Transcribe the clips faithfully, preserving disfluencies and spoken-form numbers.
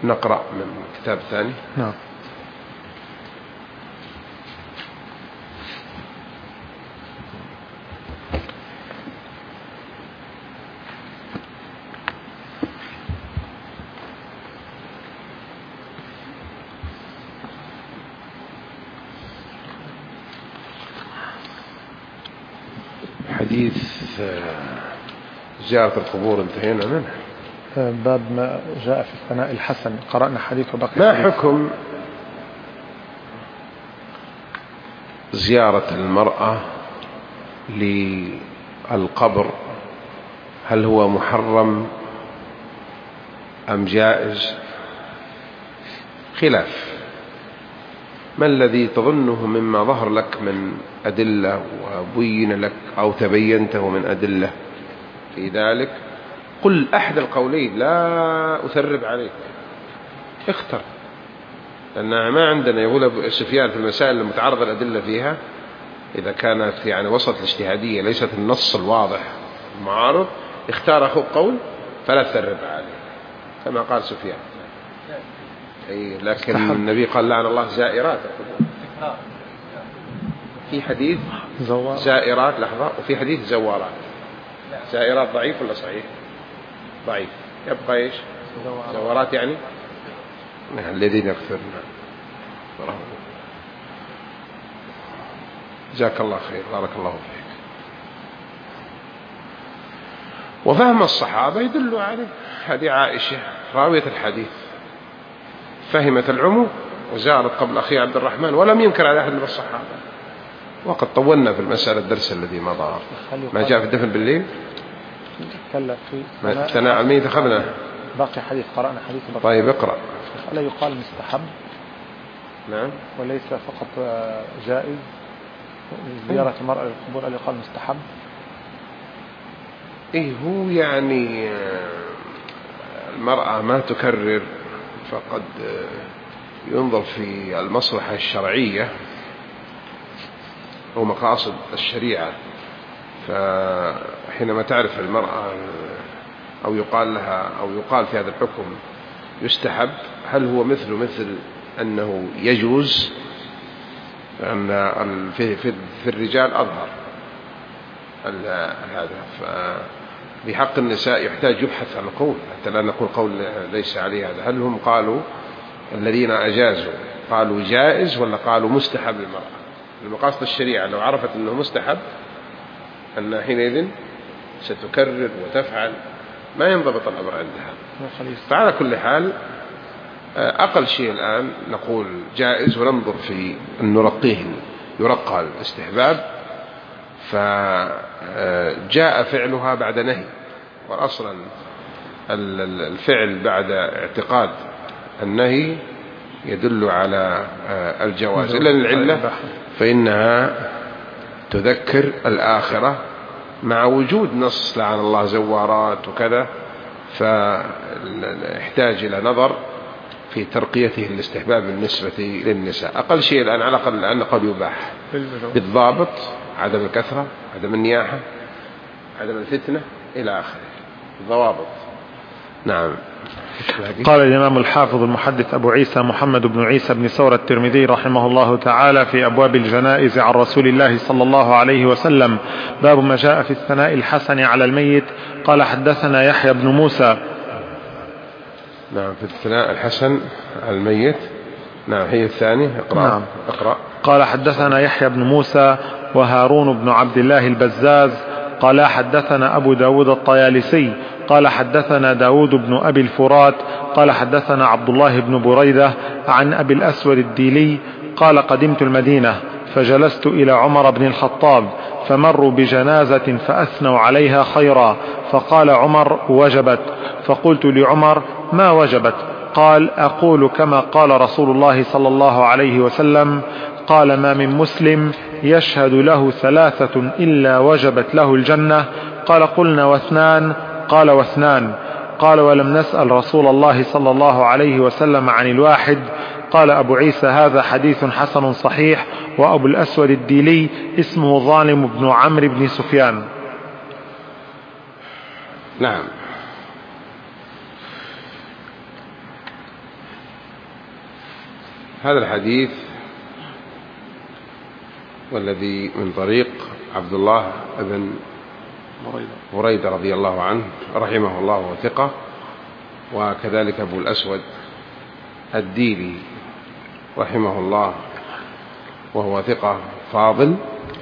نقرأ من الكتاب الثاني. نعم. حديث زيارة القبور انتهينا منه. باب ما جاء في الثناء الحسن قرأنا حديث وبقي ما حديث. حكم زيارة المرأة للقبر؟ هل هو محرم أم جائز؟ خلاف. ما الذي تظنه مما ظهر لك من أدلة وبين لك أو تبينته من أدلة في ذلك؟ قل أحد القولين، لا أثرب عليك، اختر. لأن ما عندنا، يقول أبو سفيان في المسائل المتعارضة الأدلة فيها إذا كانت يعني وسط الاجتهادية ليست النص الواضح المعارض، اختار أخوك قول فلا تثرب عليه كما قال سفيان. أي لكن النبي قال لعن الله زائرات القبور. في حديث زائرات لحظة، وفي حديث زوارات. زائرات ضعيف ولا صحيح؟ ضعيف. يبقى إيش؟ زوارات يعني الذين يكثرون. جزاك الله خير، بارك الله فيك. وفهم الصحابة يدل عليه. هذه عائشة راوية الحديث فهمت العموم وزارت قبل أخي عبد الرحمن ولم ينكر على أحد من الصحابة. وقد طولنا في المسألة الدرس الذي مضى. ما جاء في الدفن بالليل كلا في الثناء على الميت أخذنا باقي حديث قرأنا حديث. طيب اقرأ. ألا يقال مستحب؟ نعم. وليس فقط جائز زيارة المرأة للقبور، ألا يقال مستحب؟ إيه هو يعني المرأة ما تكرر، فقد ينظر في المصلحة الشرعية ومقاصد الشريعة. فحينما تعرف المرأة أو يقال لها أو يقال في هذا الحكم يستحب، هل هو مثل مثل أنه يجوز؟ أن في في الرجال أظهر هذا. فبحق النساء يحتاج يبحث عن قول حتى لا نقول قول ليس عليه هذا. هل هم قالوا الذين أجازوا قالوا جائز ولا قالوا مستحب للمرأة؟ المقاصد الشريعة لو عرفت أنه مستحب أن حينئذ ستكرر وتفعل، ما ينضبط الأمر عندها. فعلى كل حال أقل شيء الآن نقول جائز، وننظر في أن نرقيه يرقى الاستحباب. فجاء فعلها بعد نهي، وأصلا الفعل بعد اعتقاد النهي يدل على الجواز، إلا العلة فإنها تذكر الآخرة مع وجود نص لعن الله زوارات وكذا، فاحتاج إلى نظر في ترقيته الاستحباب بالنسبة للنساء. أقل شيء الآن على الأقل الآن قد يباح بالضابط، عدم الكثرة، عدم النياحة، عدم الفتنة إلى آخره، ضوابط. نعم. قال الإمام الحافظ المحدث أبو عيسى محمد بن عيسى بن ثور الترمذي رحمه الله تعالى في أبواب الجنائز عن رسول الله صلى الله عليه وسلم: باب ما جاء في الثناء الحسن على الميت. قال حدثنا يحيى بن موسى. نعم، في الثناء الحسن على الميت. نعم، هي الثاني. اقرأ. نعم. اقرأ. قال حدثنا يحيى بن موسى وهارون بن عبد الله البزاز قال حدثنا أبو داود الطيالسي قال حدثنا داود بن أبي الفرات قال حدثنا عبد الله بن بريدة عن أبي الأسود الديلي قال قدمت المدينة فجلست إلى عمر بن الخطاب فمروا بجنازة فأثنوا عليها خيرا، فقال عمر: وجبت. فقلت لعمر: ما وجبت؟ قال: أقول كما قال رسول الله صلى الله عليه وسلم. قال: ما من مسلم يشهد له ثلاثة إلا وجبت له الجنة. قال: قلنا واثنان؟ قال: واثنان. قال: ولم نسأل رسول الله صلى الله عليه وسلم عن الواحد. قال أبو عيسى: هذا حديث حسن صحيح. وأبو الأسود الديلي اسمه ظالم بن عمرو بن سفيان. نعم. هذا الحديث والذي من طريق عبد الله بن بريدة رضي الله عنه رحمه الله وثقة، وكذلك أبو الأسود الديلي رحمه الله وهو ثقة فاضل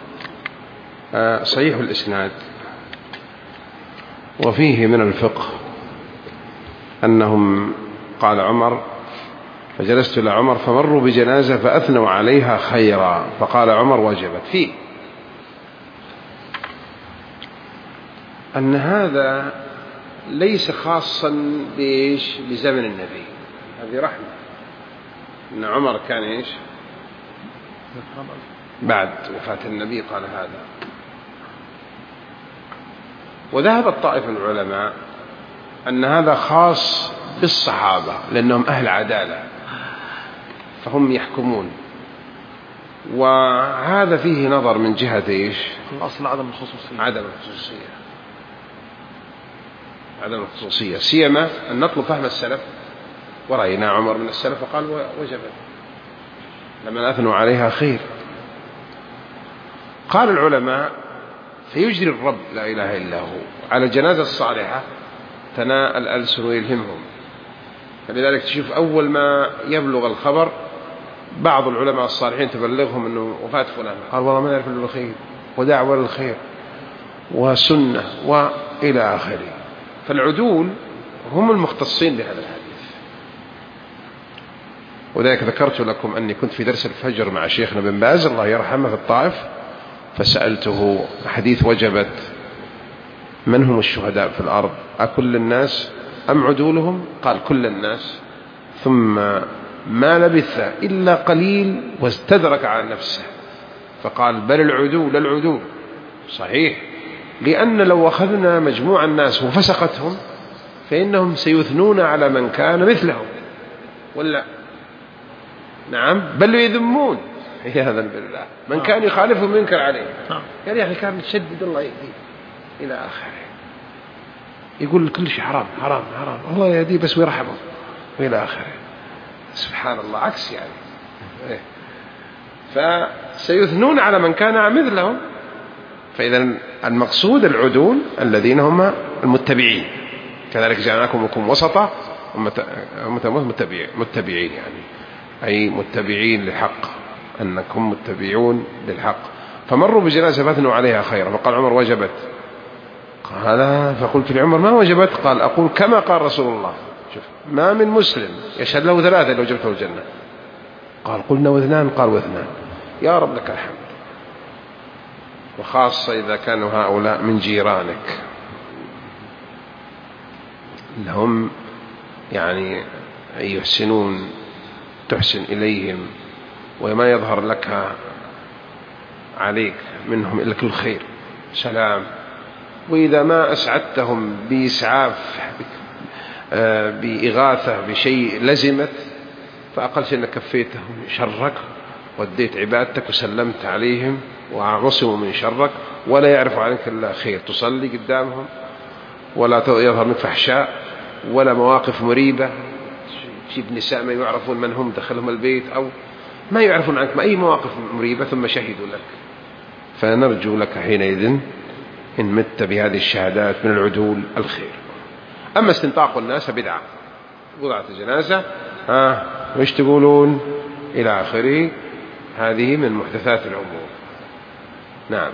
صحيح الإسناد. وفيه من الفقه أنهم قال عمر فجلست إلى عمر فمروا بجنازة فأثنوا عليها خيرا فقال عمر وجبت. فيه أن هذا ليس خاصا بإيش بزمن النبي، هذه رحمة أن عمر كان إيش بعد وفاة النبي قال هذا. وذهبت طائفة من العلماء أن هذا خاص بالصحابة لأنهم أهل عدالة فهم يحكمون، وهذا فيه نظر من جهة إيش الأصل عدم الخصوصية عدم الخصوصية عدم الخصوصية سيما أن نطلب فهم السلف، ورأينا عمر من السلف وقال وجبت لما أثنوا عليها خير. قال العلماء فيجري الرب لا إله إلا هو على الجنازة الصالحة ثناء الألسن ويلهمهم، فلذلك تشوف أول ما يبلغ الخبر بعض العلماء الصالحين تبلغهم أنه وفاة فلان قال والله ما نعرف إلا الخير ودعوة للخير وسنة وإلى آخره. فالعدول هم المختصين بهذا الحديث. وذلك ذكرت لكم أني كنت في درس الفجر مع شيخنا بن باز الله يرحمه في الطائف، فسألته حديث وجبت من هم الشهداء في الأرض أكل الناس أم عدولهم؟ قال كل الناس. ثم ما لبث إلا قليل واستدرك على نفسه فقال بل العدول العدول. صحيح، لأن لو أخذنا مجموع الناس وفسقتهم فإنهم سيثنون على من كان مثلهم ولا نعم بل يذمون عياذا بالله من كان يخالفهم ينكر عليه. يعني يعني كان يشدد الله يهديه إلى آخره، يقول كل شيء حرام حرام حرام الله يهديه بس ويرحمه وإلى آخره. سبحان الله عكس يعني إيه. فسيثنون على من كان مثلهم. فإذا المقصود العدول الذين هم المتبعين، كذلك جعلناكم لكم وسطا متبعين يعني أي متبعين للحق، أنكم متبعون للحق. فمروا بجنازة فاثنوا عليها خيرا فقال عمر وجبت. قال فقلت لعمر ما وجبت؟ قال أقول كما قال رسول الله شوف ما من مسلم يشهد له ثلاثة لو جبته الجنة. قال قلنا واثنان؟ قال واثنان. يا رب لك الحمد. وخاصة إذا كانوا هؤلاء من جيرانك لهم يعني يحسنون تحسن إليهم وما يظهر لك عليك منهم إلا كل خير سلام. وإذا ما أسعدتهم بإسعاف بإغاثة بشيء لزمت فأقل شيء أنك كفيتهم شرك وديت عبادتك وسلمت عليهم وعصموا من شرك ولا يعرف عنك إلا خير. تصلي قدامهم ولا يظهر منك فحشاء ولا مواقف مريبة، تجيب نساء ما يعرفون من هم دخلهم البيت أو ما يعرفون عنك ما أي مواقف مريبة ثم شهدوا لك. فنرجو لك حينئذ إن مت بهذه الشهادات من العدول الخير. أما استنطاق الناس بدعة، وضعت الجنازة ها وإيش تقولون إلى آخره، هذه من محدثات الأمور. نعم.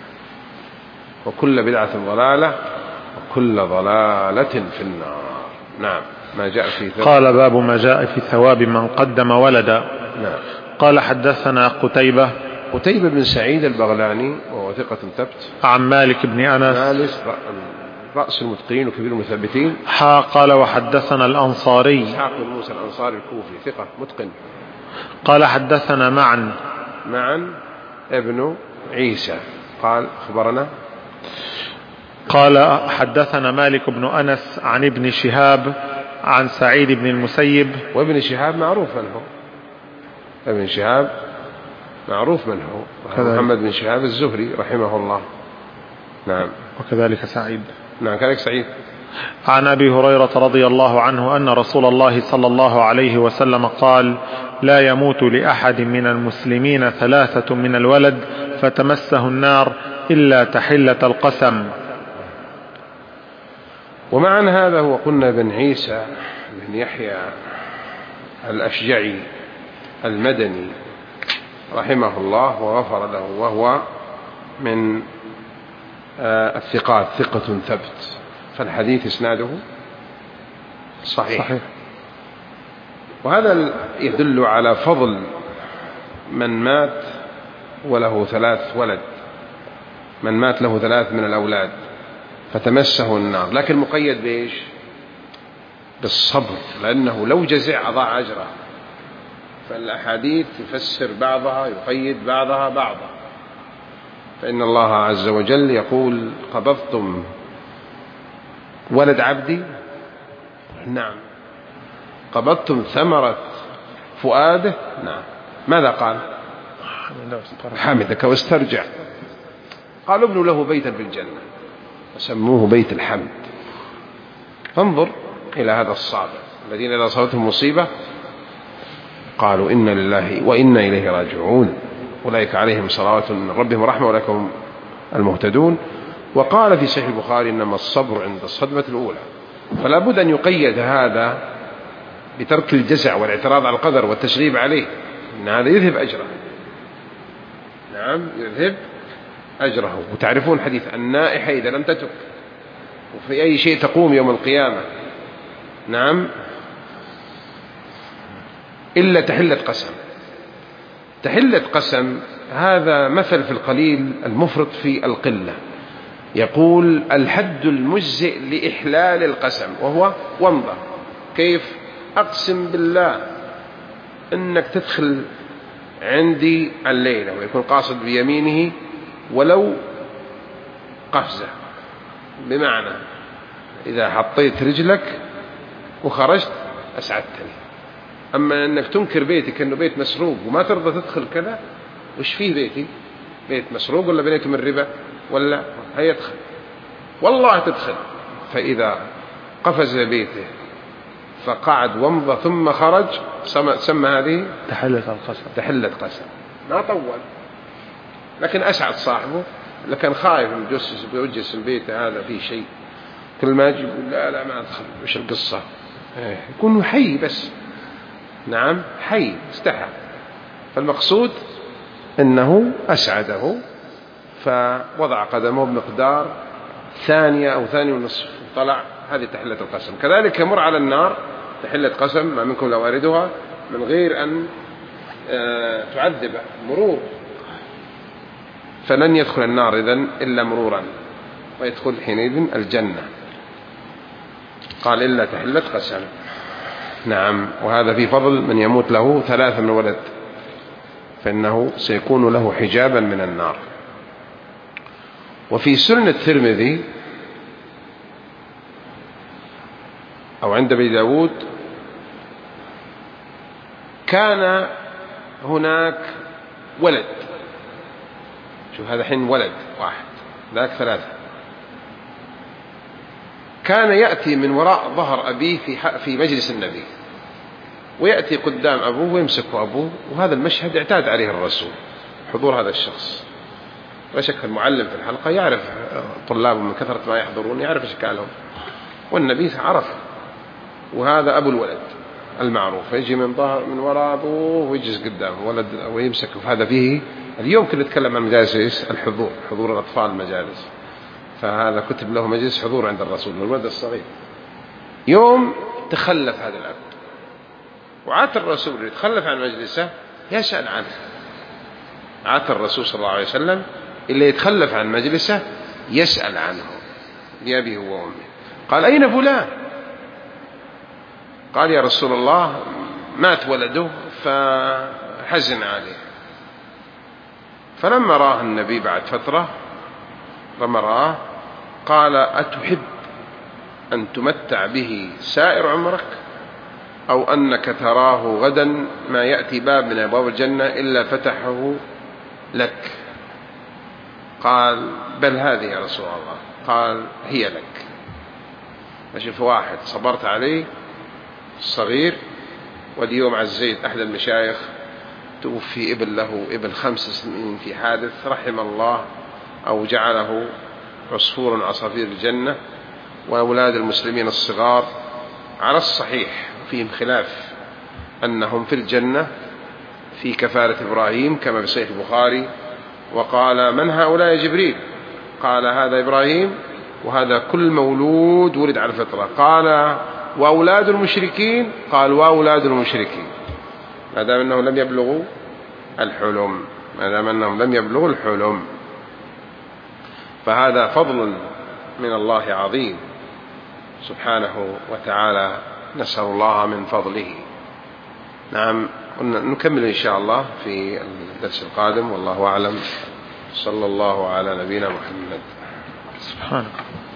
وكل بدعة ضلالة وكل ضلالة في النار. نعم. ما جاء في ثواب. قال باب ما جاء في ثواب من قدم ولدا. نعم. قال حدثنا قتيبة قتيبة بن سعيد البغلاني وهو ثقة ثبت عن مالك بن أنس مالك رأس المتقين وكبير المثبتين. حا قال وحدثنا الأنصاري إسحاق بن موسى الأنصاري الكوفي ثقة متقن. قال حدثنا معا معا ابن عيسى قال أخبرنا. قال حدثنا مالك بن أنس عن ابن شهاب عن سعيد بن المسيب. وابن شهاب معروف من هو، ابن شهاب معروف من هو محمد بن شهاب الزهري رحمه الله. نعم. وكذلك سعيد. نعم كذلك سعيد عن أبي هريرة رضي الله عنه أن رسول الله صلى الله عليه وسلم قال: لا يموت لأحد من المسلمين ثلاثة من الولد فتمسه النار إلا تحلة القسم. ومعنى هذا هو قلنا بن عيسى بن يحيى الأشجعي المدني رحمه الله وغفر له، وهو من الثقات ثقة ثبت، فالحديث إسناده صحيح, صحيح. وهذا يدل على فضل من مات وله ثلاث ولد، من مات له ثلاث من الأولاد فتمسه النار، لكن مقيد بإيش؟ بالصبر، لأنه لو جزع أضاع أجره. فالأحاديث تفسر بعضها يقيد بعضها بعضا. فإن الله عز وجل يقول: قبضتم ولد عبدي؟ نعم. قبضتم ثمرة فؤاده؟ نعم. ماذا قال؟ حمدك واسترجع. قالوا: ابنوا له بيتا في الجنة وسموه بيت الحمد. فانظر إلى هذا الصابر الذين إذا أصابتهم مصيبة قالوا: إنا لله وإنا إليه راجعون، أولئك عليهم صلوات من ربهم ورحمة أولئك هم المهتدون. وقال في صحيح البخاري: إنما الصبر عند الصدمة الأولى. فلا بد أن يقيد هذا بترك الجزع والاعتراض على القدر والتشغيب عليه، إن هذا يذهب أجره. نعم، يذهب أجره. وتعرفون حديث النائحة إذا لم تتب وفي أي شيء تقوم يوم القيامة، نعم، إلا تحلة قسم. تحلة قسم هذا مثل في القليل المفرط في القلة. يقول: الحد المجزئ لإحلال القسم وهو ومضة. كيف؟ أقسم بالله أنك تدخل عندي الليلة، ويكون قاصد بيمينه ولو قفزة، بمعنى إذا حطيت رجلك وخرجت أسعدتني. أما أنك تنكر بيتك أنه بيت مسروق وما ترضى تدخل كذا، وش فيه بيتي؟ بيت مسروق ولا بنيته من ربا ولا هيدخل؟ والله تدخل. فإذا قفز بيته فقعد ومضى ثم خرج سمى هذه تحلة القسم. تحلة قسم. ما طول، لكن أسعد صاحبه، لكن خايف من جسس بيوجس البيت هذا فيه شيء، كل ما يجي يقول: لا لا ما أدخل، وش القصة؟ يكون حي بس، نعم، حي استحى. فالمقصود أنه أسعده، فوضع قدمه بمقدار ثانية أو ثانية ونصف طلع، هذه تحلة القسم. كذلك يمر على النار تحلة قسم، ما منكم لو واردها من غير أن تعذبه مرور، فلن يدخل النار إذن إلا مرورا، ويدخل حينئذ الجنة. قال: إلا تحلة قسم. نعم. وهذا في فضل من يموت له ثلاثة من ولد، فإنه سيكون له حجابا من النار. وفي سنن الترمذي أو عند أبي داود كان هناك ولد، شوف هذا حين ولد واحد، ذاك ثلاثة، كان يأتي من وراء ظهر أبيه في في مجلس النبي، ويأتي قدام أبوه ويمسك أبوه. وهذا المشهد اعتاد عليه الرسول، حضور هذا الشخص. لا شك المعلم في الحلقة يعرف طلابه من كثرة ما يحضرون، يعرف أشكالهم، والنبي عرف. وهذا أبو الولد المعروف، يجي من ظهر من وراء أبوه ويجلس قدامه ولد ويمسك. وهذا فيه اليوم كنا نتكلم عن مجالس الحضور، حضور الأطفال المجالس، فهذا كتب له مجلس حضور عند الرسول من الولد الصغير. يوم تخلف هذا الأب، وعاد الرسول يتخلف عن مجلسه يسأل عنه. عاد الرسول صلى الله عليه وسلم اللي يتخلف عن مجلسه يسأل عنه لأبيه وأمه. قال: أين فلان؟ قال: يا رسول الله مات ولده فحزن عليه. فلما راه النبي بعد فترة، لما راه قال: أتحب أن تمتع به سائر عمرك، أو أنك تراه غدا ما يأتي باب من أبواب الجنة إلا فتحه لك؟ قال: بل هذه يا رسول الله. قال: هي لك. أشوف واحد صبرت عليه صغير، واليوم عزيت أحد المشايخ توفي ابن له ابن خمس سنين في حادث، رحم الله أو جعله عصفور من عصافير الجنة، وأولاد المسلمين الصغار على الصحيح فيهم خلاف أنهم في الجنة في كفالة إبراهيم كما في صحيح البخاري. وقال من هؤلاء يا جبريل؟ قال هذا إبراهيم وهذا كل مولود ولد على الفطرة. قال وأولاد المشركين؟ قال وأولاد المشركين، ما دام أنهم لم يبلغوا الحلم، ما دام أنهم لم يبلغوا الحلم. فهذا فضل من الله عظيم سبحانه وتعالى، نسأل الله من فضله. نعم، نكمل إن شاء الله في الدرس القادم، والله أعلم. صلى الله على نبينا محمد. سبحانك.